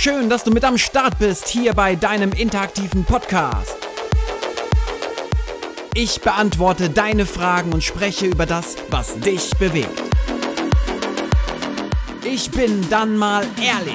Schön, dass du mit am Start bist hier bei deinem interaktiven Podcast. Ich beantworte deine Fragen und spreche über das, was dich bewegt. Ich bin dann mal ehrlich.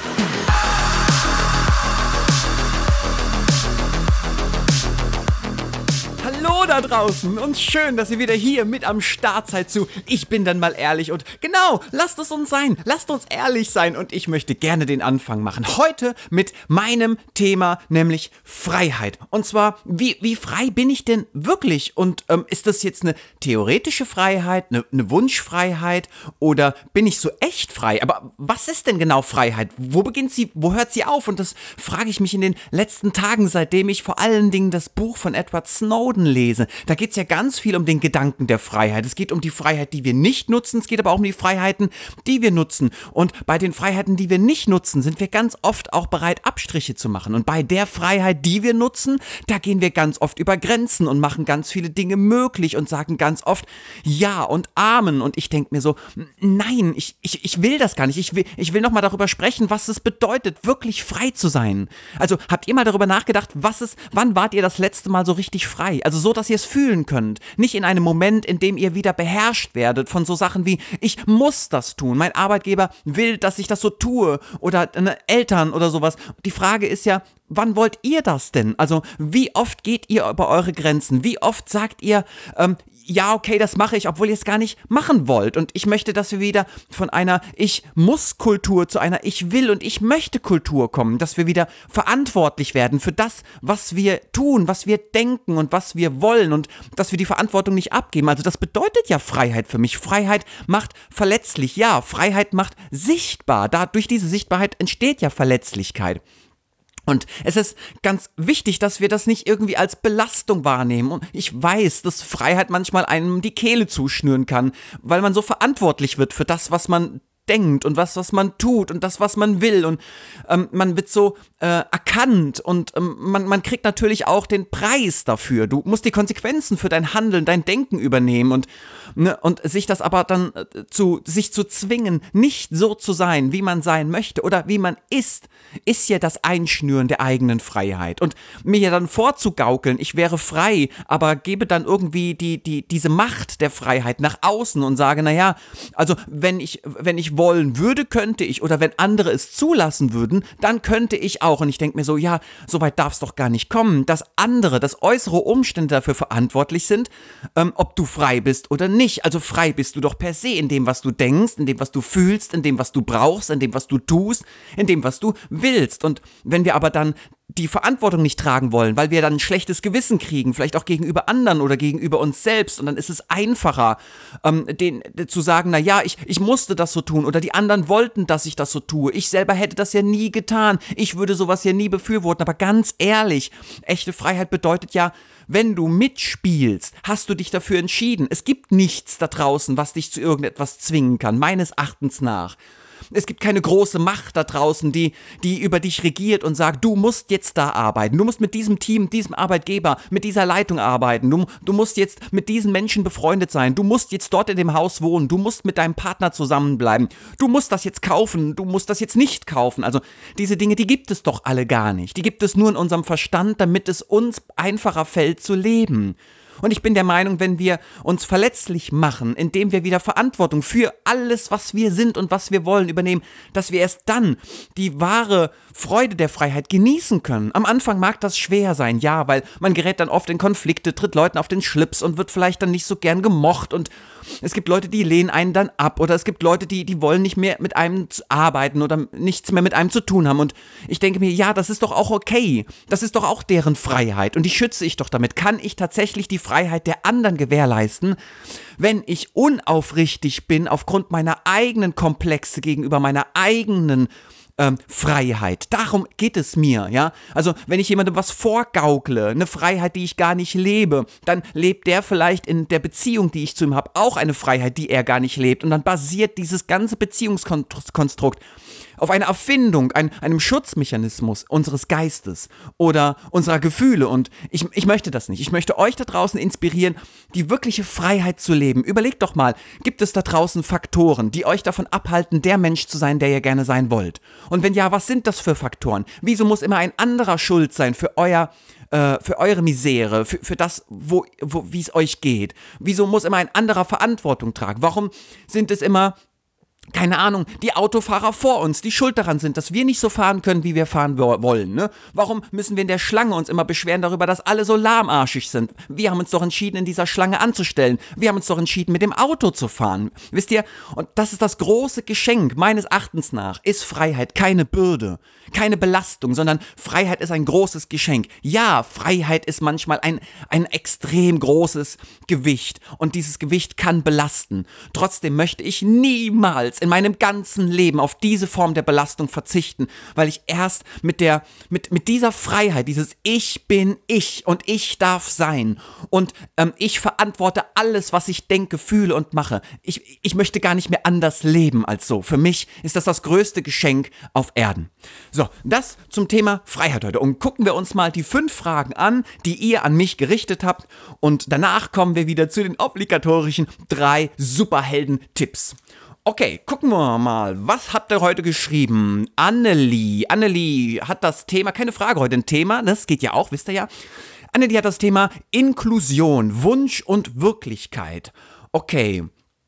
Hallo da draußen und schön, dass ihr wieder hier mit am Start seid zu Ich bin dann mal ehrlich und genau, lasst es uns sein, lasst uns ehrlich sein und ich möchte gerne den Anfang machen. Heute mit meinem Thema, nämlich Freiheit. Und zwar, wie frei bin ich denn wirklich? Und ist das jetzt eine theoretische Freiheit, eine Wunschfreiheit oder bin ich so echt frei? Aber was ist denn genau Freiheit? Wo beginnt sie, wo hört sie auf? Und das frage ich mich in den letzten Tagen, seitdem ich vor allen Dingen das Buch von Edward Snowden lese. Da geht es ja ganz viel um den Gedanken der Freiheit. Es geht um die Freiheit, die wir nicht nutzen. Es geht aber auch um die Freiheiten, die wir nutzen. Und bei den Freiheiten, die wir nicht nutzen, sind wir ganz oft auch bereit, Abstriche zu machen. Und bei der Freiheit, die wir nutzen, da gehen wir ganz oft über Grenzen und machen ganz viele Dinge möglich und sagen ganz oft Ja und Amen. Und ich denke mir so, nein, ich will das gar nicht. Ich will nochmal darüber sprechen, was es bedeutet, wirklich frei zu sein. Also habt ihr mal darüber nachgedacht, wann wart ihr das letzte Mal so richtig frei? Also so, dass ihr es fühlen könnt. Nicht in einem Moment, in dem ihr wieder beherrscht werdet von so Sachen wie, ich muss das tun. Mein Arbeitgeber will, dass ich das so tue. Oder Eltern oder sowas. Die Frage ist ja, wann wollt ihr das denn? Also wie oft geht ihr über eure Grenzen? Wie oft sagt ihr, ja, okay, das mache ich, obwohl ihr es gar nicht machen wollt. Und ich möchte, dass wir wieder von einer Ich-muss-Kultur zu einer Ich-will- und Ich-möchte-Kultur kommen. Dass wir wieder verantwortlich werden für das, was wir tun, was wir denken und was wir wollen. Und dass wir die Verantwortung nicht abgeben. Also das bedeutet ja Freiheit für mich. Freiheit macht verletzlich. Ja, Freiheit macht sichtbar. Durch diese Sichtbarkeit entsteht ja Verletzlichkeit. Und es ist ganz wichtig, dass wir das nicht irgendwie als Belastung wahrnehmen. Und ich weiß, dass Freiheit manchmal einem die Kehle zuschnüren kann, weil man so verantwortlich wird für das, was man denkt und was man tut und das, was man will und man wird so erkannt und man kriegt natürlich auch den Preis dafür. Du musst die Konsequenzen für dein Handeln, dein Denken übernehmen und sich das aber dann sich zu zwingen, nicht so zu sein, wie man sein möchte oder wie man ist ja das Einschnüren der eigenen Freiheit und mir ja dann vorzugaukeln, ich wäre frei, aber gebe dann irgendwie diese Macht der Freiheit nach außen und sage, naja, also wenn ich wollen würde, könnte ich, oder wenn andere es zulassen würden, dann könnte ich auch. Und ich denke mir so, ja, so weit darf es doch gar nicht kommen, dass äußere Umstände dafür verantwortlich sind, ob du frei bist oder nicht. Also frei bist du doch per se in dem, was du denkst, in dem, was du fühlst, in dem, was du brauchst, in dem, was du tust, in dem, was du willst. Und wenn wir aber dann die Verantwortung nicht tragen wollen, weil wir dann ein schlechtes Gewissen kriegen, vielleicht auch gegenüber anderen oder gegenüber uns selbst und dann ist es einfacher, zu sagen, naja, ich musste das so tun oder die anderen wollten, dass ich das so tue. Ich selber hätte das ja nie getan. Ich würde sowas ja nie befürworten. Aber ganz ehrlich, echte Freiheit bedeutet ja, wenn du mitspielst, hast du dich dafür entschieden. Es gibt nichts da draußen, was dich zu irgendetwas zwingen kann, meines Erachtens nach. Es gibt keine große Macht da draußen, die über dich regiert und sagt, du musst jetzt da arbeiten, du musst mit diesem Team, diesem Arbeitgeber, mit dieser Leitung arbeiten, du musst jetzt mit diesen Menschen befreundet sein, du musst jetzt dort in dem Haus wohnen, du musst mit deinem Partner zusammenbleiben, du musst das jetzt kaufen, du musst das jetzt nicht kaufen. Also diese Dinge, die gibt es doch alle gar nicht. Die gibt es nur in unserem Verstand, damit es uns einfacher fällt zu leben. Und ich bin der Meinung, wenn wir uns verletzlich machen, indem wir wieder Verantwortung für alles, was wir sind und was wir wollen, übernehmen, dass wir erst dann die wahre Freude der Freiheit genießen können. Am Anfang mag das schwer sein, ja, weil man gerät dann oft in Konflikte, tritt Leuten auf den Schlips und wird vielleicht dann nicht so gern gemocht und es gibt Leute, die lehnen einen dann ab oder es gibt Leute, die wollen nicht mehr mit einem arbeiten oder nichts mehr mit einem zu tun haben und ich denke mir, ja, das ist doch auch okay, das ist doch auch deren Freiheit und die schütze ich doch damit. Kann ich tatsächlich die Freiheit der anderen gewährleisten, wenn ich unaufrichtig bin aufgrund meiner eigenen Komplexe gegenüber meiner eigenen Freiheit. Darum geht es mir, ja. Also, wenn ich jemandem was vorgaukle, eine Freiheit, die ich gar nicht lebe, dann lebt der vielleicht in der Beziehung, die ich zu ihm habe, auch eine Freiheit, die er gar nicht lebt. Und dann basiert dieses ganze Beziehungskonstrukt auf eine Erfindung, einem Schutzmechanismus unseres Geistes oder unserer Gefühle. Und ich möchte das nicht. Ich möchte euch da draußen inspirieren, die wirkliche Freiheit zu leben. Überlegt doch mal, gibt es da draußen Faktoren, die euch davon abhalten, der Mensch zu sein, der ihr gerne sein wollt? Und wenn ja, was sind das für Faktoren? Wieso muss immer ein anderer schuld sein für eure Misere, für das, wie es euch geht? Wieso muss immer ein anderer Verantwortung tragen? Warum sind es immer, keine Ahnung, die Autofahrer vor uns, die schuld daran sind, dass wir nicht so fahren können, wie wir fahren wollen, ne? Warum müssen wir in der Schlange uns immer beschweren darüber, dass alle so lahmarschig sind? Wir haben uns doch entschieden, in dieser Schlange anzustellen. Wir haben uns doch entschieden, mit dem Auto zu fahren. Wisst ihr? Und das ist das große Geschenk, meines Erachtens nach, ist Freiheit keine Bürde, keine Belastung, sondern Freiheit ist ein großes Geschenk. Ja, Freiheit ist manchmal ein extrem großes Gewicht und dieses Gewicht kann belasten. Trotzdem möchte ich niemals in meinem ganzen Leben auf diese Form der Belastung verzichten, weil ich erst mit dieser Freiheit, dieses Ich bin ich und ich darf sein und ich verantworte alles, was ich denke, fühle und mache. Ich möchte gar nicht mehr anders leben als so. Für mich ist das größte Geschenk auf Erden. So, das zum Thema Freiheit heute. Und gucken wir uns mal die 5 Fragen an, die ihr an mich gerichtet habt. Und danach kommen wir wieder zu den obligatorischen 3 Superhelden-Tipps. Okay, gucken wir mal. Was habt ihr heute geschrieben? Annelie hat das Thema, keine Frage, heute ein Thema, das geht ja auch, wisst ihr ja. Annelie hat das Thema Inklusion, Wunsch und Wirklichkeit. Okay.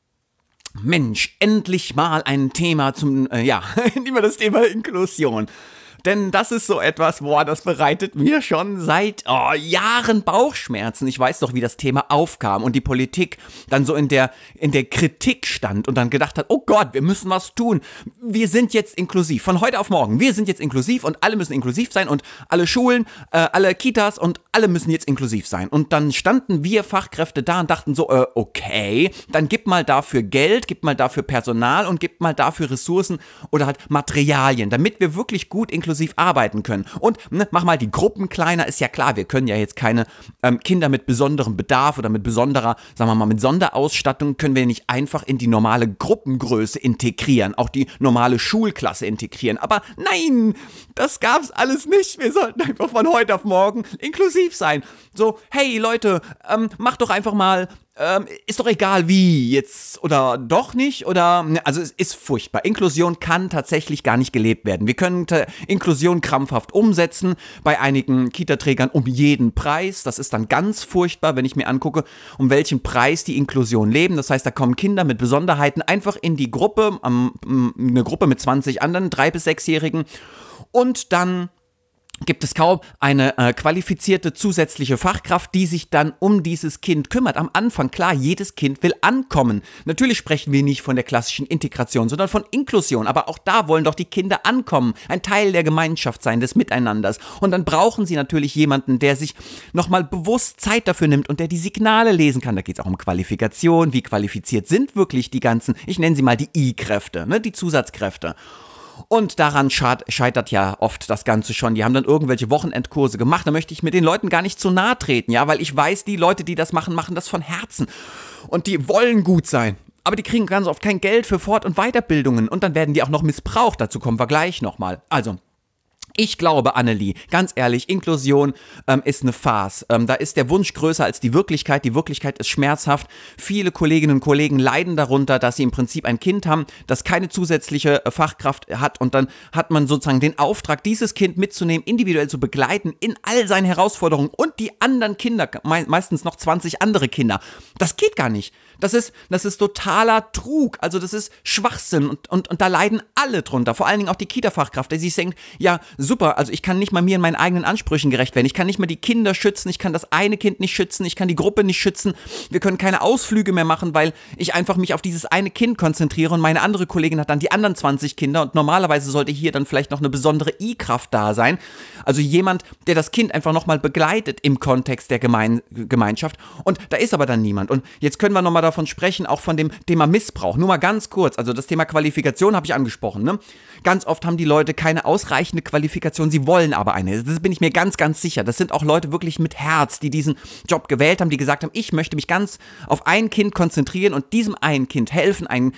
Mensch, endlich mal ein Thema nehmen wir das Thema Inklusion. Denn das ist so etwas, das bereitet mir schon seit Jahren Bauchschmerzen. Ich weiß doch, wie das Thema aufkam und die Politik dann so in der Kritik stand und dann gedacht hat, oh Gott, wir müssen was tun. Wir sind jetzt inklusiv. Von heute auf morgen. Wir sind jetzt inklusiv und alle müssen inklusiv sein und alle Schulen, alle Kitas und alle müssen jetzt inklusiv sein. Und dann standen wir Fachkräfte da und dachten so, okay, dann gib mal dafür Geld, gib mal dafür Personal und gib mal dafür Ressourcen oder halt Materialien, damit wir wirklich gut inklusiv arbeiten können. Und mach mal die Gruppen kleiner, ist ja klar, wir können ja jetzt keine Kinder mit besonderem Bedarf oder mit besonderer, sagen wir mal, mit Sonderausstattung können wir nicht einfach in die normale Gruppengröße integrieren, auch die normale Schulklasse integrieren. Aber nein, das gab's alles nicht. Wir sollten einfach von heute auf morgen inklusiv sein. So, hey Leute, macht doch einfach mal ist doch egal wie, jetzt oder doch nicht, oder, also es ist furchtbar. Inklusion kann tatsächlich gar nicht gelebt werden. Wir können Inklusion krampfhaft umsetzen, bei einigen Kita-Trägern um jeden Preis. Das ist dann ganz furchtbar, wenn ich mir angucke, um welchen Preis die Inklusion leben. Das heißt, da kommen Kinder mit Besonderheiten einfach in die Gruppe, eine Gruppe mit 20 anderen 3- bis 6-Jährigen und dann gibt es kaum eine qualifizierte zusätzliche Fachkraft, die sich dann um dieses Kind kümmert. Am Anfang, klar, jedes Kind will ankommen. Natürlich sprechen wir nicht von der klassischen Integration, sondern von Inklusion. Aber auch da wollen doch die Kinder ankommen, ein Teil der Gemeinschaft sein, des Miteinanders. Und dann brauchen sie natürlich jemanden, der sich nochmal bewusst Zeit dafür nimmt und der die Signale lesen kann. Da geht es auch um Qualifikation. Wie qualifiziert sind wirklich die ganzen, ich nenne sie mal die I-Kräfte, die Zusatzkräfte. Und daran scheitert ja oft das Ganze schon. Die haben dann irgendwelche Wochenendkurse gemacht. Da möchte ich mit den Leuten gar nicht zu nahe treten, ja, weil ich weiß, die Leute, die das machen, machen das von Herzen. Und die wollen gut sein. Aber die kriegen ganz oft kein Geld für Fort- und Weiterbildungen. Und dann werden die auch noch missbraucht. Dazu kommen wir gleich nochmal. Also, ich glaube, Annelie, ganz ehrlich, Inklusion ist eine Farce. Da ist der Wunsch größer als die Wirklichkeit. Die Wirklichkeit ist schmerzhaft. Viele Kolleginnen und Kollegen leiden darunter, dass sie im Prinzip ein Kind haben, das keine zusätzliche Fachkraft hat. Und dann hat man sozusagen den Auftrag, dieses Kind mitzunehmen, individuell zu begleiten in all seinen Herausforderungen und die anderen Kinder, meistens noch 20 andere Kinder. Das geht gar nicht. Das ist totaler Trug, also das ist Schwachsinn und da leiden alle drunter, vor allen Dingen auch die Kita-Fachkraft, die sich denkt, ja super, also ich kann nicht mal mir in meinen eigenen Ansprüchen gerecht werden, ich kann nicht mal die Kinder schützen, ich kann das eine Kind nicht schützen, ich kann die Gruppe nicht schützen, wir können keine Ausflüge mehr machen, weil ich einfach mich auf dieses eine Kind konzentriere und meine andere Kollegin hat dann die anderen 20 Kinder und normalerweise sollte hier dann vielleicht noch eine besondere I-Kraft da sein, also jemand, der das Kind einfach nochmal begleitet im Kontext der Gemeinschaft und da ist aber dann niemand und jetzt können wir nochmal davon sprechen, auch von dem Thema Missbrauch. Nur mal ganz kurz, also das Thema Qualifikation habe ich angesprochen, ne? Ganz oft haben die Leute keine ausreichende Qualifikation, sie wollen aber eine. Das bin ich mir ganz, ganz sicher. Das sind auch Leute wirklich mit Herz, die diesen Job gewählt haben, die gesagt haben, ich möchte mich ganz auf ein Kind konzentrieren und diesem einen Kind helfen, ein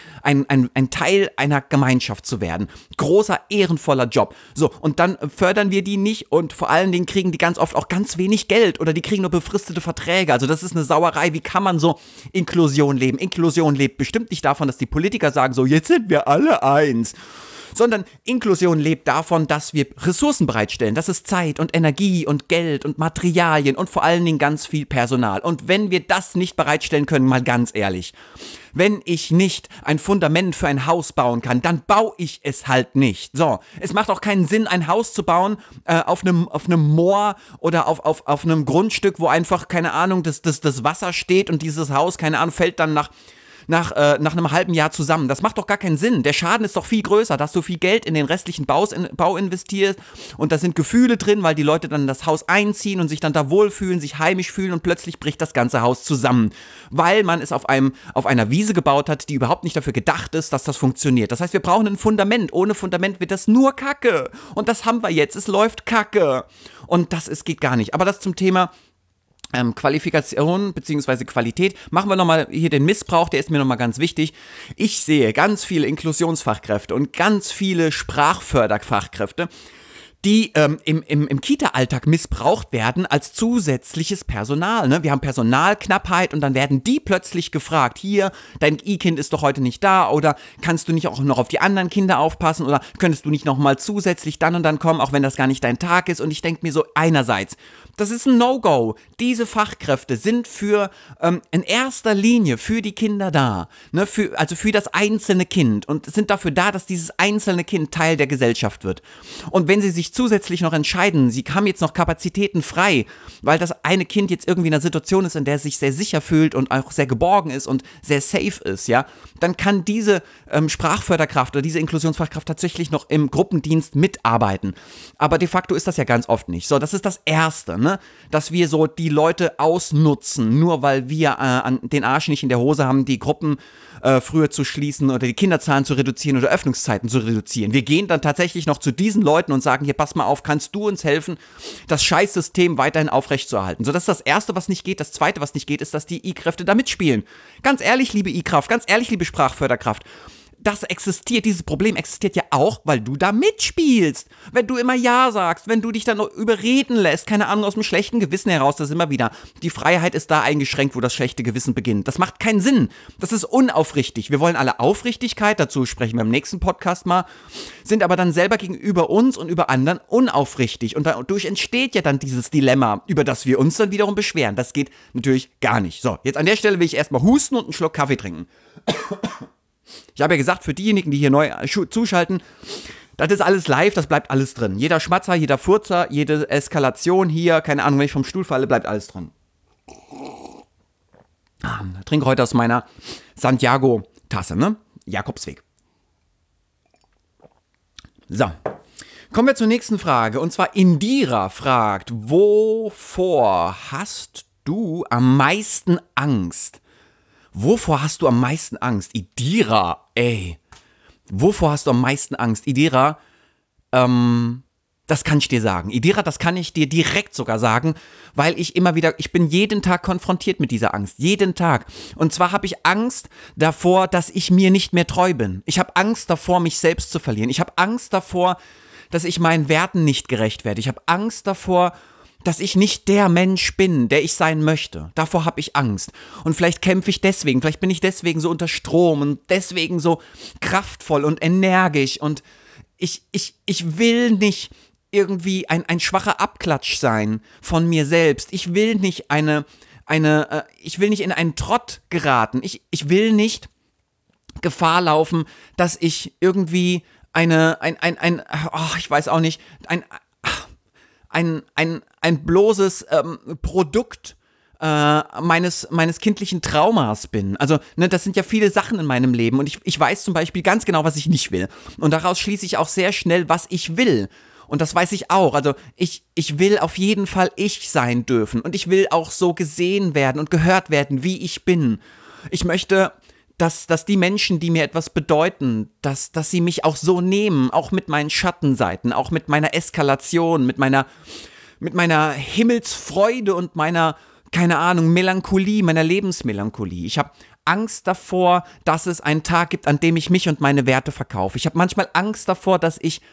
Teil einer Gemeinschaft zu werden. Großer, ehrenvoller Job. So, und dann fördern wir die nicht und vor allen Dingen kriegen die ganz oft auch ganz wenig Geld oder die kriegen nur befristete Verträge. Also das ist eine Sauerei. Wie kann man so Inklusion leben? Inklusion lebt bestimmt nicht davon, dass die Politiker sagen so, jetzt sind wir alle eins. Sondern Inklusion lebt davon, dass wir Ressourcen bereitstellen. Das ist Zeit und Energie und Geld und Materialien und vor allen Dingen ganz viel Personal. Und wenn wir das nicht bereitstellen können, mal ganz ehrlich, wenn ich nicht ein Fundament für ein Haus bauen kann, dann baue ich es halt nicht. So, es macht auch keinen Sinn, ein Haus zu bauen auf einem Moor oder auf einem Grundstück, wo einfach, keine Ahnung, das Wasser steht und dieses Haus, keine Ahnung, fällt dann nach einem halben Jahr zusammen. Das macht doch gar keinen Sinn. Der Schaden ist doch viel größer, dass du viel Geld in den restlichen Bau investierst und da sind Gefühle drin, weil die Leute dann in das Haus einziehen und sich dann da wohlfühlen, sich heimisch fühlen und plötzlich bricht das ganze Haus zusammen, weil man es auf einer Wiese gebaut hat, die überhaupt nicht dafür gedacht ist, dass das funktioniert. Das heißt, wir brauchen ein Fundament. Ohne Fundament wird das nur Kacke. Und das haben wir jetzt. Es läuft Kacke. Und geht gar nicht. Aber das zum Thema Qualifikation bzw. Qualität. Machen wir nochmal hier den Missbrauch, der ist mir nochmal ganz wichtig. Ich sehe ganz viele Inklusionsfachkräfte und ganz viele Sprachförderfachkräfte, die im Kita-Alltag missbraucht werden als zusätzliches Personal. Ne? Wir haben Personalknappheit und dann werden die plötzlich gefragt, hier, dein I-Kind ist doch heute nicht da oder kannst du nicht auch noch auf die anderen Kinder aufpassen oder könntest du nicht nochmal zusätzlich dann und dann kommen, auch wenn das gar nicht dein Tag ist. Und ich denke mir so, einerseits, das ist ein No-Go. Diese Fachkräfte sind in erster Linie für die Kinder da, ne? Also für das einzelne Kind und sind dafür da, dass dieses einzelne Kind Teil der Gesellschaft wird. Und wenn sie sich zusätzlich noch entscheiden, sie haben jetzt noch Kapazitäten frei, weil das eine Kind jetzt irgendwie in einer Situation ist, in der es sich sehr sicher fühlt und auch sehr geborgen ist und sehr safe ist, ja, dann kann diese Sprachförderkraft oder diese Inklusionsfachkraft tatsächlich noch im Gruppendienst mitarbeiten. Aber de facto ist das ja ganz oft nicht. So, das ist das Erste, ne? Dass wir so die Leute ausnutzen, nur weil wir den Arsch nicht in der Hose haben, die Gruppen früher zu schließen oder die Kinderzahlen zu reduzieren oder Öffnungszeiten zu reduzieren. Wir gehen dann tatsächlich noch zu diesen Leuten und sagen, hier, pass mal auf, kannst du uns helfen, das Scheißsystem weiterhin aufrechtzuerhalten. So, das ist das Erste, was nicht geht. Das Zweite, was nicht geht, ist, dass die I-Kräfte da mitspielen. Ganz ehrlich, liebe I-Kraft, ganz ehrlich, liebe Sprachförderkraft, dieses Problem existiert ja auch, weil du da mitspielst. Wenn du immer Ja sagst, wenn du dich dann überreden lässt, keine Ahnung, aus dem schlechten Gewissen heraus, das ist immer wieder. Die Freiheit ist da eingeschränkt, wo das schlechte Gewissen beginnt. Das macht keinen Sinn. Das ist unaufrichtig. Wir wollen alle Aufrichtigkeit, dazu sprechen wir im nächsten Podcast mal, sind aber dann selber gegenüber uns und über anderen unaufrichtig. Und dadurch entsteht ja dann dieses Dilemma, über das wir uns dann wiederum beschweren. Das geht natürlich gar nicht. So, jetzt an der Stelle will ich erstmal husten und einen Schluck Kaffee trinken. Ich habe ja gesagt, für diejenigen, die hier neu zuschalten, das ist alles live, das bleibt alles drin. Jeder Schmatzer, jeder Furzer, jede Eskalation hier, keine Ahnung, wenn ich vom Stuhl falle, bleibt alles drin. Ich trinke heute aus meiner Santiago-Tasse, ne? Jakobsweg. So, kommen wir zur nächsten Frage. Und zwar Indira fragt, wovor hast du am meisten Angst? Wovor hast du am meisten Angst? Indira, ey. Wovor hast du am meisten Angst? Indira, das kann ich dir sagen. Indira, das kann ich dir direkt sogar sagen, weil ich bin jeden Tag konfrontiert mit dieser Angst. Jeden Tag. Und zwar habe ich Angst davor, dass ich mir nicht mehr treu bin. Ich habe Angst davor, mich selbst zu verlieren. Ich habe Angst davor, dass ich meinen Werten nicht gerecht werde. Ich habe Angst davor, dass ich nicht der Mensch bin, der ich sein möchte. Davor habe ich Angst. Und vielleicht kämpfe ich deswegen, vielleicht bin ich deswegen so unter Strom und deswegen so kraftvoll und energisch. Und ich will nicht irgendwie ein schwacher Abklatsch sein von mir selbst. Ich will nicht ich will nicht in einen Trott geraten. Ich will nicht Gefahr laufen, dass ich irgendwie ich weiß auch nicht, ein bloßes Produkt meines kindlichen Traumas bin. Also, ne, das sind ja viele Sachen in meinem Leben und ich weiß zum Beispiel ganz genau, was ich nicht will. Und daraus schließe ich auch sehr schnell, was ich will. Und das weiß ich auch. Also, ich will auf jeden Fall ich sein dürfen und ich will auch so gesehen werden und gehört werden, wie ich bin. Ich möchte, dass die Menschen, die mir etwas bedeuten, dass sie mich auch so nehmen, auch mit meinen Schattenseiten, auch mit meiner Eskalation, mit meiner Himmelsfreude und meiner, keine Ahnung, Melancholie, meiner Lebensmelancholie. Ich habe Angst davor, dass es einen Tag gibt, an dem ich mich und meine Werte verkaufe. Ich habe manchmal Angst davor, dass ich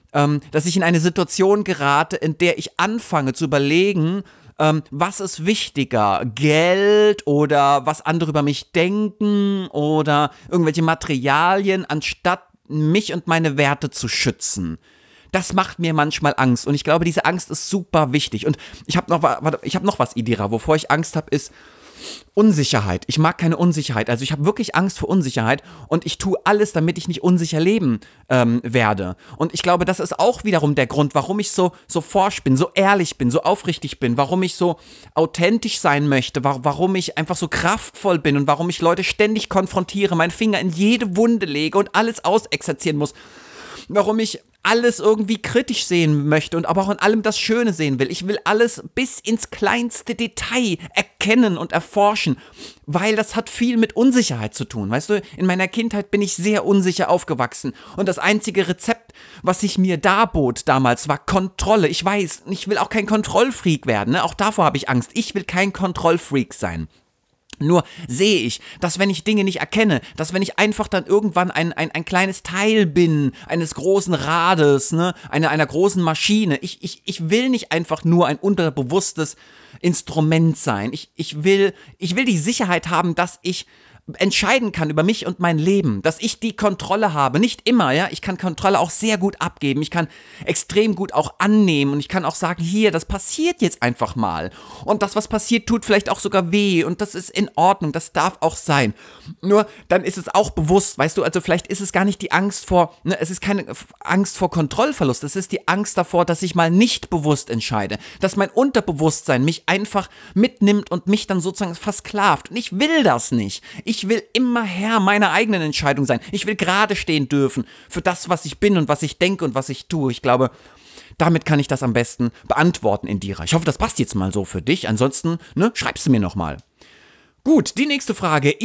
in eine Situation gerate, in der ich anfange zu überlegen, was ist wichtiger, Geld oder was andere über mich denken oder irgendwelche Materialien, anstatt mich und meine Werte zu schützen. Das macht mir manchmal Angst und ich glaube, diese Angst ist super wichtig. Und ich habe noch was, Idira, wovor ich Angst habe, ist Unsicherheit. Ich mag keine Unsicherheit. Also ich habe wirklich Angst vor Unsicherheit und ich tue alles, damit ich nicht unsicher leben werde. Und ich glaube, das ist auch wiederum der Grund, warum ich so forsch bin, so ehrlich bin, so aufrichtig bin, warum ich so authentisch sein möchte, warum ich einfach so kraftvoll bin und warum ich Leute ständig konfrontiere, meinen Finger in jede Wunde lege und alles ausexerzieren muss. Warum ich alles irgendwie kritisch sehen möchte und aber auch in allem das Schöne sehen will. Ich will alles bis ins kleinste Detail erkennen und erforschen, weil das hat viel mit Unsicherheit zu tun. Weißt du, in meiner Kindheit bin ich sehr unsicher aufgewachsen und das einzige Rezept, was sich mir darbot damals, war Kontrolle. Ich weiß, ich will auch kein Kontrollfreak werden, ne? Auch davor habe ich Angst. Ich will kein Kontrollfreak sein. Nur sehe ich, dass wenn ich Dinge nicht erkenne, dass wenn ich einfach dann irgendwann ein kleines Teil bin, eines großen Rades, ne, einer großen Maschine, ich will nicht einfach nur ein unterbewusstes Instrument sein. Ich will die Sicherheit haben, dass ich entscheiden kann über mich und mein Leben, dass ich die Kontrolle habe, nicht immer, ja, ich kann Kontrolle auch sehr gut abgeben, ich kann extrem gut auch annehmen und ich kann auch sagen, hier, das passiert jetzt einfach mal und das, was passiert, tut vielleicht auch sogar weh und das ist in Ordnung, das darf auch sein, nur dann ist es auch bewusst, weißt du, also vielleicht ist es gar nicht die Angst vor, ne, es ist keine Angst vor Kontrollverlust, es ist die Angst davor, dass ich mal nicht bewusst entscheide, dass mein Unterbewusstsein mich einfach mitnimmt und mich dann sozusagen versklavt und ich will das nicht. Ich will immer Herr meiner eigenen Entscheidung sein. Ich will gerade stehen dürfen für das, was ich bin und was ich denke und was ich tue. Ich glaube, damit kann ich das am besten beantworten, Indira. Ich hoffe, das passt jetzt mal so für dich. Ansonsten, ne, schreibst du mir nochmal. Gut, die nächste Frage.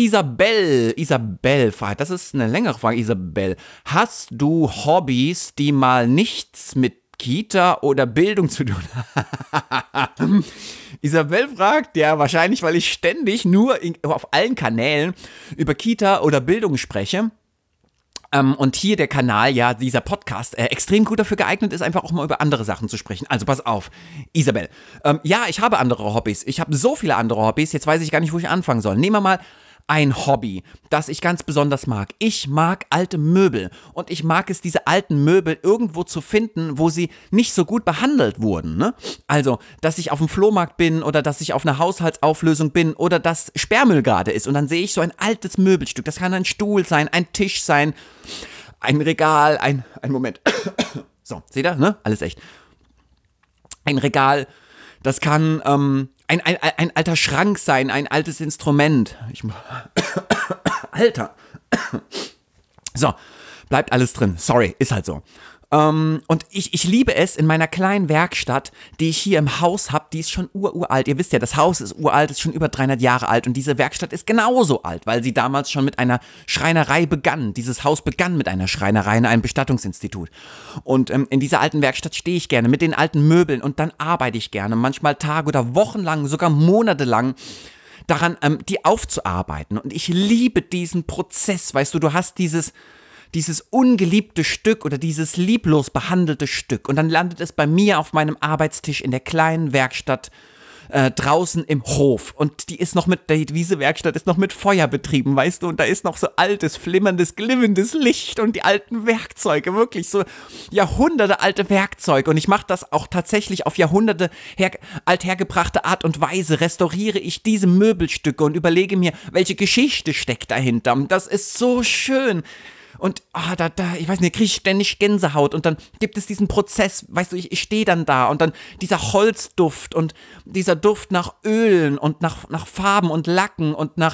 Isabel fragt, das ist eine längere Frage, Isabel. Hast du Hobbys, die mal nichts mit Kita oder Bildung zu tun haben? Isabel fragt, ja, wahrscheinlich, weil ich ständig nur auf allen Kanälen über Kita oder Bildung spreche. Und hier der Kanal, ja, dieser Podcast, extrem gut dafür geeignet ist, einfach auch mal über andere Sachen zu sprechen. Also pass auf, Isabel. Ja, ich habe andere Hobbys. Ich habe so viele andere Hobbys, jetzt weiß ich gar nicht, wo ich anfangen soll. Nehmen wir mal ein Hobby, das ich ganz besonders mag. Ich mag alte Möbel und ich mag es, diese alten Möbel irgendwo zu finden, wo sie nicht so gut behandelt wurden, ne? Also, dass ich auf dem Flohmarkt bin oder dass ich auf einer Haushaltsauflösung bin oder dass Sperrmüll gerade ist und dann sehe ich so ein altes Möbelstück. Das kann ein Stuhl sein, ein Tisch sein, ein Regal, ein Moment. So, seht ihr, ne? Alles echt. Ein Regal, das kann ein alter Schrank sein, ein altes Instrument. Alter. So, bleibt alles drin. Sorry, ist halt so. Und ich liebe es in meiner kleinen Werkstatt, die ich hier im Haus habe, die ist schon uralt. Ihr wisst ja, das Haus ist uralt, ist schon über 300 Jahre alt und diese Werkstatt ist genauso alt, weil sie damals schon mit einer Schreinerei begann. Dieses Haus begann mit einer Schreinerei in einem Bestattungsinstitut. Und in dieser alten Werkstatt stehe ich gerne mit den alten Möbeln und dann arbeite ich gerne, manchmal Tage oder Wochen lang, sogar Monate lang daran, die aufzuarbeiten. Und ich liebe diesen Prozess, weißt du, du hast dieses ungeliebte Stück oder dieses lieblos behandelte Stück und dann landet es bei mir auf meinem Arbeitstisch in der kleinen Werkstatt draußen im Hof und diese Werkstatt ist noch mit Feuer betrieben, weißt du, und da ist noch so altes, flimmerndes, glimmendes Licht und die alten Werkzeuge, wirklich so Jahrhunderte alte Werkzeuge und ich mache das auch tatsächlich auf Jahrhunderte althergebrachte Art und Weise, restauriere ich diese Möbelstücke und überlege mir, welche Geschichte steckt dahinter. Das ist so schön. Und ich weiß nicht, kriege ich ständig Gänsehaut und dann gibt es diesen Prozess, weißt du, ich stehe dann da und dann dieser Holzduft und dieser Duft nach Ölen und nach Farben und Lacken und nach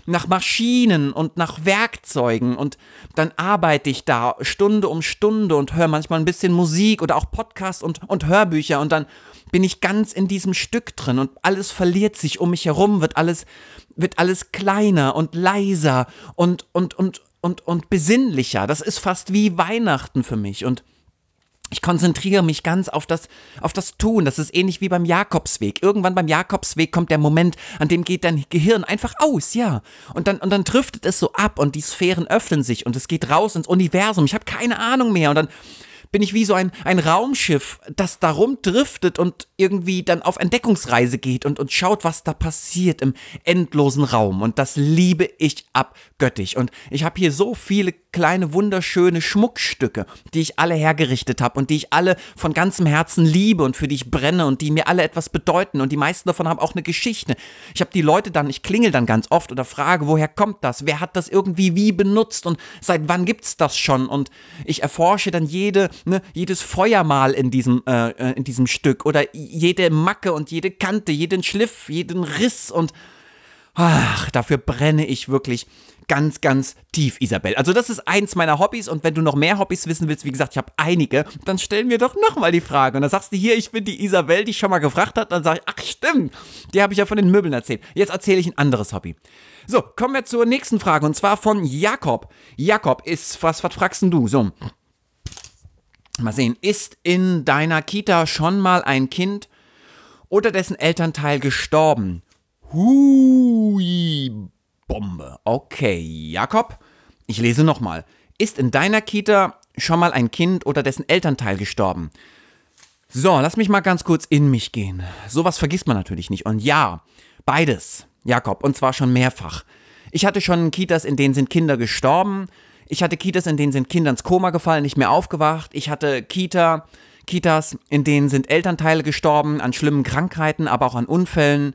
nach Maschinen und nach Werkzeugen und dann arbeite ich da Stunde um Stunde und höre manchmal ein bisschen Musik oder auch Podcasts und Hörbücher und dann bin ich ganz in diesem Stück drin und alles verliert sich um mich herum, wird alles kleiner und leiser und besinnlicher. Das ist fast wie Weihnachten für mich und ich konzentriere mich ganz auf das Tun. Das ist ähnlich wie beim Jakobsweg. Irgendwann beim Jakobsweg kommt der Moment, an dem geht dein Gehirn einfach aus, ja. Und dann driftet es so ab und die Sphären öffnen sich und es geht raus ins Universum. Ich habe keine Ahnung mehr und dann bin ich wie so ein Raumschiff, das da rumdriftet und irgendwie dann auf Entdeckungsreise geht und schaut, was da passiert im endlosen Raum. Und das liebe ich abgöttisch. Und ich habe hier so viele kleine, wunderschöne Schmuckstücke, die ich alle hergerichtet habe und die ich alle von ganzem Herzen liebe und für die ich brenne und die mir alle etwas bedeuten. Und die meisten davon haben auch eine Geschichte. Ich klingel dann ganz oft oder frage, woher kommt das? Wer hat das irgendwie wie benutzt? Und seit wann gibt's das schon? Und ich erforsche dann jedes Feuermal in diesem Stück oder jede Macke und jede Kante, jeden Schliff, jeden Riss und dafür brenne ich wirklich ganz, ganz tief, Isabel. Also das ist eins meiner Hobbys und wenn du noch mehr Hobbys wissen willst, wie gesagt, ich habe einige, dann stell mir doch nochmal die Frage und dann sagst du hier, ich bin die Isabel, die schon mal gefragt hat, dann sage ich, ach stimmt, die habe ich ja von den Möbeln erzählt. Jetzt erzähle ich ein anderes Hobby. So, kommen wir zur nächsten Frage und zwar von Jakob. Jakob was fragst denn du? So, mal sehen, ist in deiner Kita schon mal ein Kind oder dessen Elternteil gestorben? Hui, Bombe. Okay, Jakob, ich lese nochmal. Ist in deiner Kita schon mal ein Kind oder dessen Elternteil gestorben? So, lass mich mal ganz kurz in mich gehen. Sowas vergisst man natürlich nicht. Und ja, beides, Jakob, und zwar schon mehrfach. Ich hatte schon Kitas, in denen sind Kinder gestorben. Ich hatte Kitas, in denen sind Kinder ins Koma gefallen, nicht mehr aufgewacht. Ich hatte Kitas, in denen sind Elternteile gestorben an schlimmen Krankheiten, aber auch an Unfällen.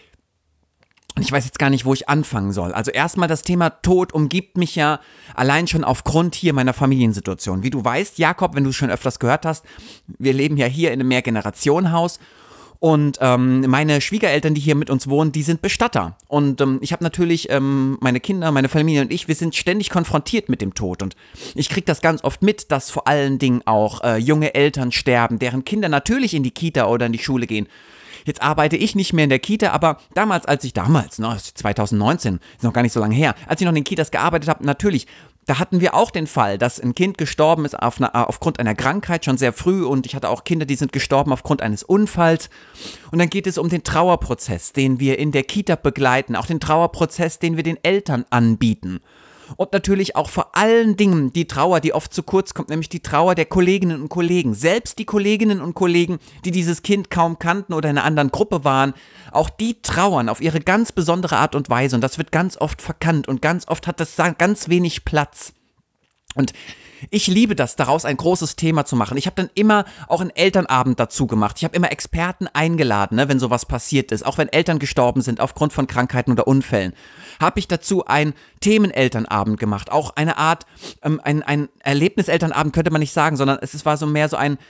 Und ich weiß jetzt gar nicht, wo ich anfangen soll. Also erstmal das Thema Tod umgibt mich ja allein schon aufgrund hier meiner Familiensituation. Wie du weißt, Jakob, wenn du es schon öfters gehört hast, wir leben ja hier in einem Mehrgenerationenhaus. Und meine Schwiegereltern, die hier mit uns wohnen, die sind Bestatter. Und ich habe natürlich meine Kinder, meine Familie und ich, wir sind ständig konfrontiert mit dem Tod. Und ich kriege das ganz oft mit, dass vor allen Dingen auch junge Eltern sterben, deren Kinder natürlich in die Kita oder in die Schule gehen. Jetzt arbeite ich nicht mehr in der Kita, aber damals, 2019, ist noch gar nicht so lange her, als ich noch in den Kitas gearbeitet habe, natürlich, da hatten wir auch den Fall, dass ein Kind gestorben ist aufgrund einer Krankheit schon sehr früh und ich hatte auch Kinder, die sind gestorben aufgrund eines Unfalls. Und dann geht es um den Trauerprozess, den wir in der Kita begleiten, auch den Trauerprozess, den wir den Eltern anbieten. Und natürlich auch vor allen Dingen die Trauer, die oft zu kurz kommt, nämlich die Trauer der Kolleginnen und Kollegen. Selbst die Kolleginnen und Kollegen, die dieses Kind kaum kannten oder in einer anderen Gruppe waren, auch die trauern auf ihre ganz besondere Art und Weise. Und das wird ganz oft verkannt und ganz oft hat das ganz wenig Platz. Und ich liebe das, daraus ein großes Thema zu machen. Ich habe dann immer auch einen Elternabend dazu gemacht. Ich habe immer Experten eingeladen, wenn sowas passiert ist. Auch wenn Eltern gestorben sind aufgrund von Krankheiten oder Unfällen. Habe ich dazu einen Themenelternabend gemacht. Auch eine Art, ein Erlebniselternabend könnte man nicht sagen, sondern es war so mehr so ein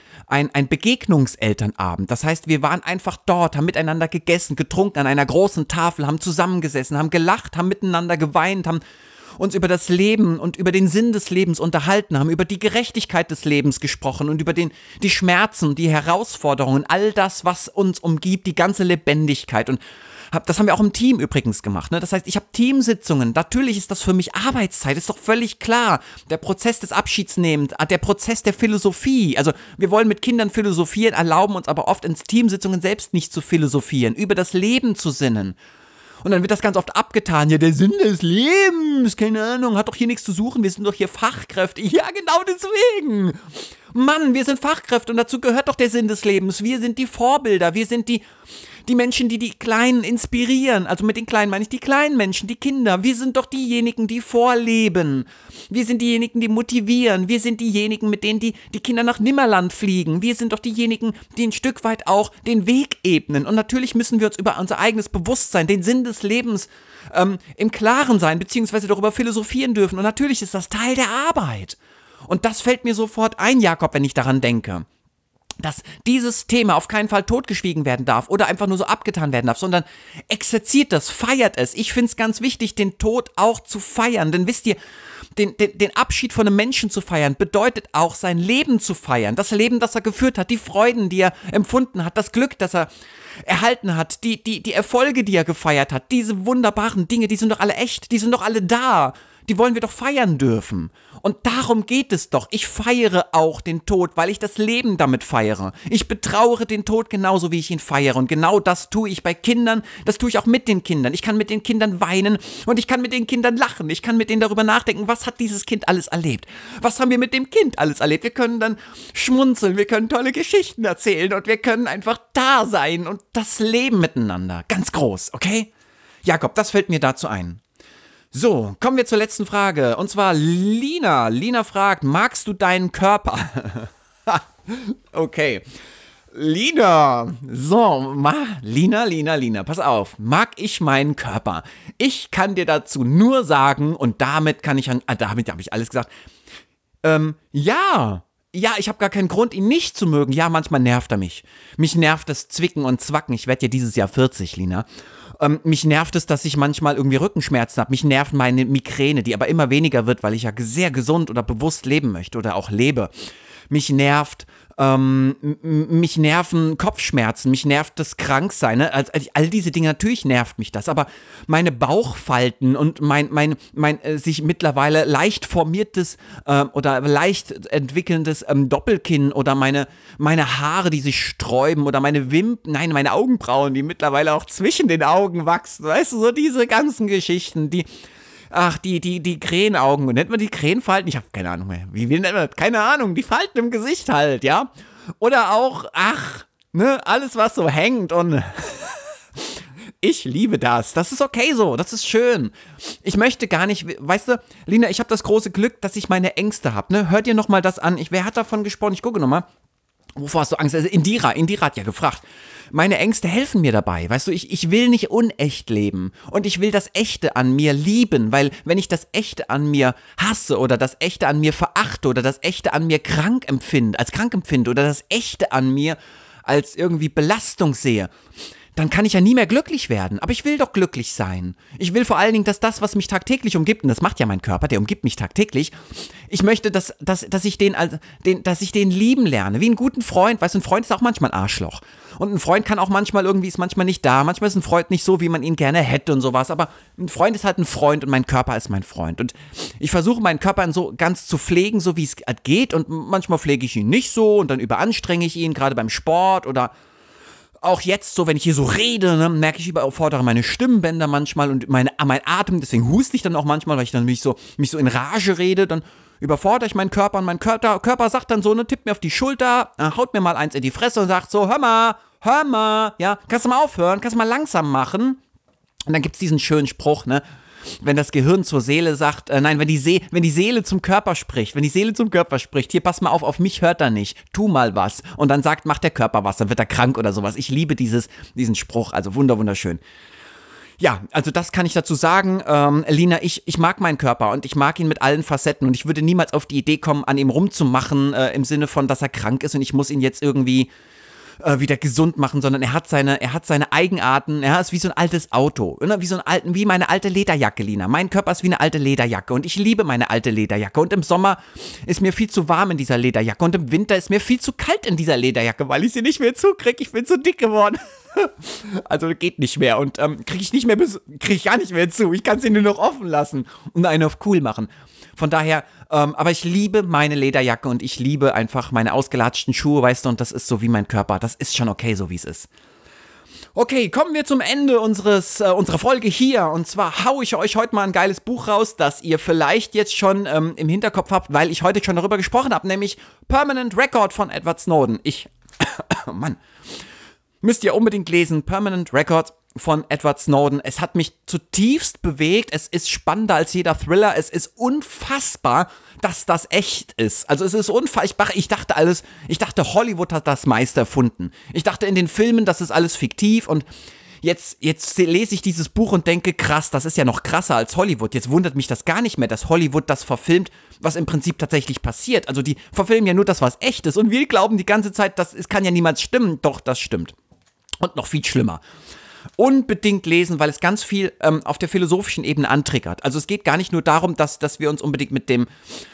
Begegnungselternabend. Das heißt, wir waren einfach dort, haben miteinander gegessen, getrunken an einer großen Tafel, haben zusammengesessen, haben gelacht, haben miteinander geweint, haben uns über das Leben und über den Sinn des Lebens unterhalten, haben über die Gerechtigkeit des Lebens gesprochen und über die Schmerzen, die Herausforderungen, all das, was uns umgibt, die ganze Lebendigkeit. Und das haben wir auch im Team übrigens gemacht. Ne? Das heißt, ich habe Teamsitzungen. Natürlich ist das für mich Arbeitszeit, ist doch völlig klar. Der Prozess des Abschiedsnehmens, der Prozess der Philosophie. Also wir wollen mit Kindern philosophieren, erlauben uns aber oft in Teamsitzungen selbst nicht zu philosophieren, über das Leben zu sinnen. Und dann wird das ganz oft abgetan. Ja, der Sinn des Lebens, keine Ahnung, hat doch hier nichts zu suchen. Wir sind doch hier Fachkräfte. Ja, genau deswegen. Mann, wir sind Fachkräfte und dazu gehört doch der Sinn des Lebens. Wir sind die Vorbilder. Wir sind die Menschen, die Kleinen inspirieren. Also mit den Kleinen meine ich die kleinen Menschen, die Kinder. Wir sind doch diejenigen, die vorleben. Wir sind diejenigen, die motivieren. Wir sind diejenigen, mit denen die Kinder nach Nimmerland fliegen. Wir sind doch diejenigen, die ein Stück weit auch den Weg ebnen. Und natürlich müssen wir uns über unser eigenes Bewusstsein, den Sinn des Lebens im Klaren sein, beziehungsweise darüber philosophieren dürfen. Und natürlich ist das Teil der Arbeit. Und das fällt mir sofort ein, Jakob, wenn ich daran denke. dass dieses Thema auf keinen Fall totgeschwiegen werden darf oder einfach nur so abgetan werden darf, sondern exerziert das, feiert es. Ich finde es ganz wichtig, den Tod auch zu feiern, denn wisst ihr, den Abschied von einem Menschen zu feiern, bedeutet auch sein Leben zu feiern. Das Leben, das er geführt hat, die Freuden, die er empfunden hat, das Glück, das er erhalten hat, die Erfolge, die er gefeiert hat, diese wunderbaren Dinge, die sind doch alle echt, die sind doch alle da. Die wollen wir doch feiern dürfen. Und darum geht es doch. Ich feiere auch den Tod, weil ich das Leben damit feiere. Ich betrauere den Tod genauso, wie ich ihn feiere. Und genau das tue ich bei Kindern, das tue ich auch mit den Kindern. Ich kann mit den Kindern weinen und ich kann mit den Kindern lachen. Ich kann mit denen darüber nachdenken, was hat dieses Kind alles erlebt? Was haben wir mit dem Kind alles erlebt? Wir können dann schmunzeln, wir können tolle Geschichten erzählen und wir können einfach da sein und das Leben miteinander. Ganz groß, okay? Jakob, das fällt mir dazu ein. So, kommen wir zur letzten Frage. Und zwar Lina. Lina fragt, magst du deinen Körper? Okay. Lina. So, Lina, pass auf. Mag ich meinen Körper? Ich kann dir dazu nur sagen, und damit habe ich alles gesagt, ja. Ja, ich habe gar keinen Grund, ihn nicht zu mögen. Ja, manchmal nervt er mich. Mich nervt das Zwicken und Zwacken. Ich werde ja dieses Jahr 40, Lina. Mich nervt es, dass ich manchmal irgendwie Rückenschmerzen habe. Mich nervt meine Migräne, die aber immer weniger wird, weil ich ja sehr gesund oder bewusst leben möchte oder auch lebe. Mich nerven Kopfschmerzen, mich nervt das Kranksein, ne? All diese Dinge, natürlich nervt mich das, aber meine Bauchfalten und mein sich mittlerweile leicht formiertes oder leicht entwickelndes Doppelkinn oder meine Haare, die sich sträuben oder meine Augenbrauen, die mittlerweile auch zwischen den Augen wachsen, weißt du, so diese ganzen Geschichten, die Krähenaugen, nennt man die Krähenfalten? Ich habe keine Ahnung mehr. Wie nennt man das? Keine Ahnung, die Falten im Gesicht halt, ja? Oder auch, alles was so hängt und ich liebe das. Das ist okay so, das ist schön. Ich möchte gar nicht, weißt du, Lina, ich habe das große Glück, dass ich meine Ängste habe, ne? Hört ihr nochmal das an? Wer hat davon gesprochen? Ich gucke nochmal. Wovor hast du Angst? Also Indira hat ja gefragt. Meine Ängste helfen mir dabei, weißt du, ich will nicht unecht leben und ich will das Echte an mir lieben, weil wenn ich das Echte an mir hasse oder das Echte an mir verachte oder das Echte an mir krank empfinde oder das Echte an mir als irgendwie Belastung sehe, dann kann ich ja nie mehr glücklich werden. Aber ich will doch glücklich sein. Ich will vor allen Dingen, dass das, was mich tagtäglich umgibt, und das macht ja mein Körper, der umgibt mich tagtäglich, ich möchte, dass ich den lieben lerne, wie einen guten Freund. Weißt du, ein Freund ist auch manchmal ein Arschloch. Und ein Freund kann auch manchmal ist manchmal nicht da. Manchmal ist ein Freund nicht so, wie man ihn gerne hätte und sowas. Aber ein Freund ist halt ein Freund und mein Körper ist mein Freund. Und ich versuche, meinen Körper so ganz zu pflegen, so wie es geht. Und manchmal pflege ich ihn nicht so und dann überanstrenge ich ihn, gerade beim Sport oder auch jetzt so, wenn ich hier so rede, ne, merke ich, überfordere meine Stimmbänder manchmal und mein Atem, deswegen huste ich dann auch manchmal, weil ich dann mich so in Rage rede, dann überfordere ich meinen Körper und mein Körper sagt dann so, ne, tippt mir auf die Schulter, haut mir mal eins in die Fresse und sagt so, hör mal, ja, kannst du mal aufhören, kannst du mal langsam machen? Und dann gibt's diesen schönen Spruch, ne, wenn das Gehirn zur Seele sagt, wenn die Seele zum Körper spricht, hier, pass mal auf mich hört er nicht, tu mal was. Und dann macht der Körper was, dann wird er krank oder sowas. Ich liebe diesen Spruch, also wunderschön. Ja, also das kann ich dazu sagen, Lina, ich mag meinen Körper und ich mag ihn mit allen Facetten und ich würde niemals auf die Idee kommen, an ihm rumzumachen, im Sinne von, dass er krank ist und ich muss ihn jetzt irgendwie wieder gesund machen, sondern er hat seine Eigenarten, er ist wie so ein altes Auto, wie meine alte Lederjacke, Lina. Mein Körper ist wie eine alte Lederjacke und ich liebe meine alte Lederjacke und im Sommer ist mir viel zu warm in dieser Lederjacke und im Winter ist mir viel zu kalt in dieser Lederjacke, weil ich sie nicht mehr zukriege, ich bin zu dick geworden. Also geht nicht mehr und kriege ich gar nicht mehr zu, ich kann sie nur noch offen lassen und einen auf cool machen. Von daher, aber ich liebe meine Lederjacke und ich liebe einfach meine ausgelatschten Schuhe, weißt du, und das ist so wie mein Körper. Das ist schon okay, so wie es ist. Okay, kommen wir zum Ende unserer Folge hier. Und zwar haue ich euch heute mal ein geiles Buch raus, das ihr vielleicht jetzt schon im Hinterkopf habt, weil ich heute schon darüber gesprochen habe, nämlich Permanent Record von Edward Snowden. Mann, müsst ihr unbedingt lesen, Permanent Record von Edward Snowden. Es hat mich zutiefst bewegt. Es ist spannender als jeder Thriller. Es ist unfassbar, dass das echt ist. Also es ist unfassbar. Ich dachte, Hollywood hat das meiste erfunden. Ich dachte in den Filmen, das ist alles fiktiv und jetzt lese ich dieses Buch und denke, krass, das ist ja noch krasser als Hollywood. Jetzt wundert mich das gar nicht mehr, dass Hollywood das verfilmt, was im Prinzip tatsächlich passiert. Also die verfilmen ja nur das, was echt ist. Und wir glauben die ganze Zeit, es kann ja niemals stimmen. Doch, das stimmt. Und noch viel schlimmer. Unbedingt lesen, weil es ganz viel auf der philosophischen Ebene antriggert. Also es geht gar nicht nur darum, dass wir uns unbedingt mit dem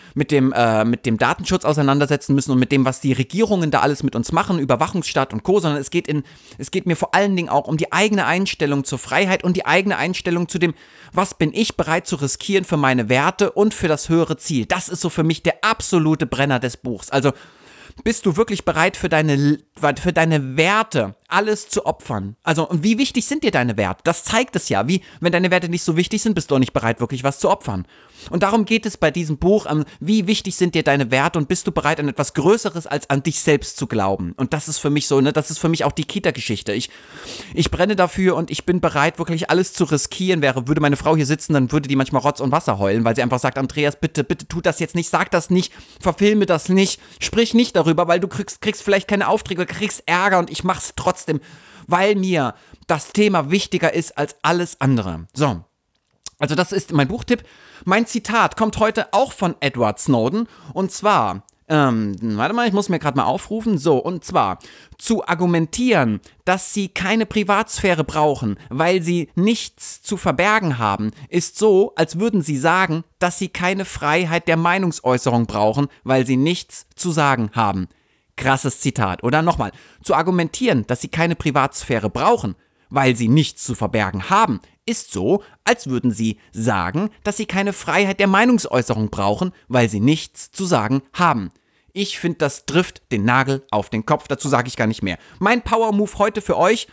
Datenschutz auseinandersetzen müssen und mit dem, was die Regierungen da alles mit uns machen, Überwachungsstaat und Co., sondern es geht mir vor allen Dingen auch um die eigene Einstellung zur Freiheit und die eigene Einstellung zu dem, was bin ich bereit zu riskieren für meine Werte und für das höhere Ziel. Das ist so für mich der absolute Brenner des Buchs. Also bist du wirklich bereit für deine Werte alles zu opfern? Also, und wie wichtig sind dir deine Werte? Das zeigt es ja. Wenn deine Werte nicht so wichtig sind, bist du auch nicht bereit, wirklich was zu opfern. Und darum geht es bei diesem Buch, wie wichtig sind dir deine Werte und bist du bereit, an etwas Größeres als an dich selbst zu glauben? Und das ist für mich so, ne, das ist für mich auch die Kita-Geschichte. Ich brenne dafür und ich bin bereit, wirklich alles zu riskieren. Würde meine Frau hier sitzen, dann würde die manchmal Rotz und Wasser heulen, weil sie einfach sagt, Andreas, bitte, bitte tu das jetzt nicht, sag das nicht, verfilme das nicht, sprich nicht darüber, weil du kriegst vielleicht keine Aufträge, kriegst Ärger und ich mach's trotzdem, weil mir das Thema wichtiger ist als alles andere. So, also das ist mein Buchtipp. Mein Zitat kommt heute auch von Edward Snowden und zwar, warte mal, ich muss mir gerade mal aufrufen, so, und zwar, zu argumentieren, dass sie keine Privatsphäre brauchen, weil sie nichts zu verbergen haben, ist so, als würden sie sagen, dass sie keine Freiheit der Meinungsäußerung brauchen, weil sie nichts zu sagen haben. Krasses Zitat. Oder nochmal, zu argumentieren, dass sie keine Privatsphäre brauchen, weil sie nichts zu verbergen haben, ist so, als würden sie sagen, dass sie keine Freiheit der Meinungsäußerung brauchen, weil sie nichts zu sagen haben. Ich finde, das trifft den Nagel auf den Kopf, dazu sage ich gar nicht mehr. Mein Power-Move heute für euch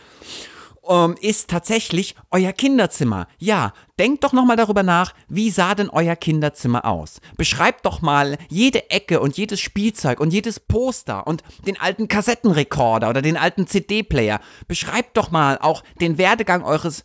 ist tatsächlich euer Kinderzimmer. Ja, denkt doch nochmal darüber nach, wie sah denn euer Kinderzimmer aus? Beschreibt doch mal jede Ecke und jedes Spielzeug und jedes Poster und den alten Kassettenrekorder oder den alten CD-Player. Beschreibt doch mal auch den Werdegang eures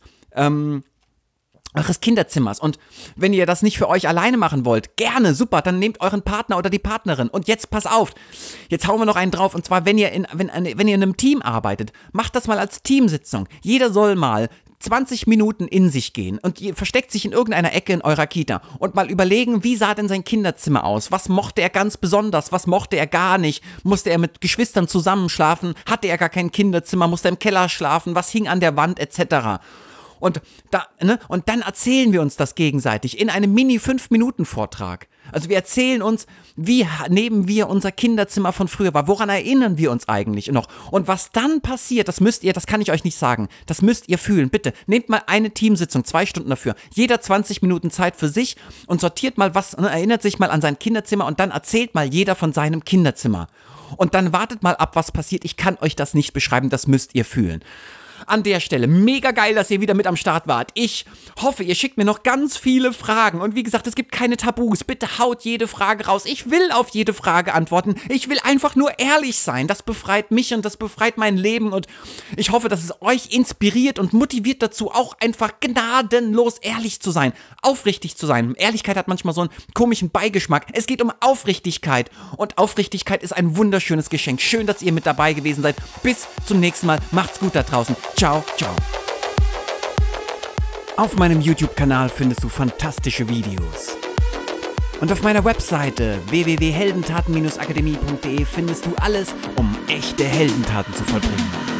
Kinderzimmers. Und wenn ihr das nicht für euch alleine machen wollt, gerne, super, dann nehmt euren Partner oder die Partnerin. Und jetzt pass auf, jetzt hauen wir noch einen drauf. Und zwar, wenn ihr in einem Team arbeitet, macht das mal als Teamsitzung. Jeder soll mal 20 Minuten in sich gehen und ihr versteckt sich in irgendeiner Ecke in eurer Kita und mal überlegen, wie sah denn sein Kinderzimmer aus? Was mochte er ganz besonders? Was mochte er gar nicht? Musste er mit Geschwistern zusammenschlafen? Hatte er gar kein Kinderzimmer? Musste er im Keller schlafen? Was hing an der Wand etc.? Und dann erzählen wir uns das gegenseitig in einem Mini-5-Minuten-Vortrag. Also wir erzählen uns, wie nehmen wir unser Kinderzimmer von früher war, woran erinnern wir uns eigentlich noch? Und was dann passiert, das kann ich euch nicht sagen, das müsst ihr fühlen. Bitte, nehmt mal eine Teamsitzung, 2 Stunden dafür, jeder 20 Minuten Zeit für sich und sortiert mal was, erinnert sich mal an sein Kinderzimmer und dann erzählt mal jeder von seinem Kinderzimmer. Und dann wartet mal ab, was passiert. Ich kann euch das nicht beschreiben, das müsst ihr fühlen. An der Stelle, mega geil, dass ihr wieder mit am Start wart. Ich hoffe, ihr schickt mir noch ganz viele Fragen. Und wie gesagt, es gibt keine Tabus. Bitte haut jede Frage raus. Ich will auf jede Frage antworten. Ich will einfach nur ehrlich sein. Das befreit mich und das befreit mein Leben. Und ich hoffe, dass es euch inspiriert und motiviert dazu, auch einfach gnadenlos ehrlich zu sein. Aufrichtig zu sein. Ehrlichkeit hat manchmal so einen komischen Beigeschmack. Es geht um Aufrichtigkeit. Und Aufrichtigkeit ist ein wunderschönes Geschenk. Schön, dass ihr mit dabei gewesen seid. Bis zum nächsten Mal. Macht's gut da draußen. Ciao, ciao. Auf meinem YouTube-Kanal findest du fantastische Videos. Und auf meiner Webseite www.heldentaten-akademie.de findest du alles, um echte Heldentaten zu vollbringen.